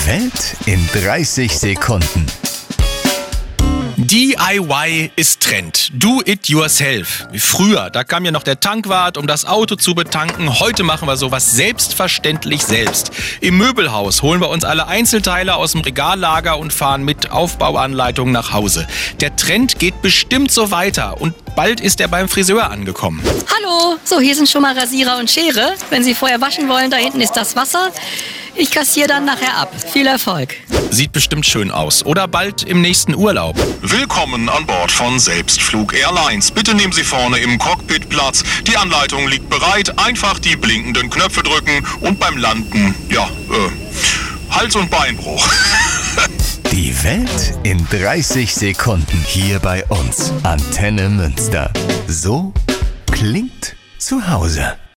Die Welt in 30 Sekunden. DIY ist Trend. Do it yourself. Wie früher, da kam ja noch der Tankwart, um das Auto zu betanken. Heute machen wir sowas selbstverständlich selbst. Im Möbelhaus holen wir uns alle Einzelteile aus dem Regallager und fahren mit Aufbauanleitung nach Hause. Der Trend geht bestimmt so weiter und bald ist er beim Friseur angekommen. Hallo, so hier sind schon mal Rasierer und Schere. Wenn Sie vorher waschen wollen, da hinten ist das Wasser. Ich kassiere dann nachher ab. Viel Erfolg. Sieht bestimmt schön aus. Oder bald im nächsten Urlaub. Willkommen an Bord von Selbstflug Airlines. Bitte nehmen Sie vorne im Cockpit Platz. Die Anleitung liegt bereit. Einfach die blinkenden Knöpfe drücken und beim Landen, Hals- und Beinbruch. Die Welt in 30 Sekunden hier bei uns. Antenne Münster. So klingt zu Hause.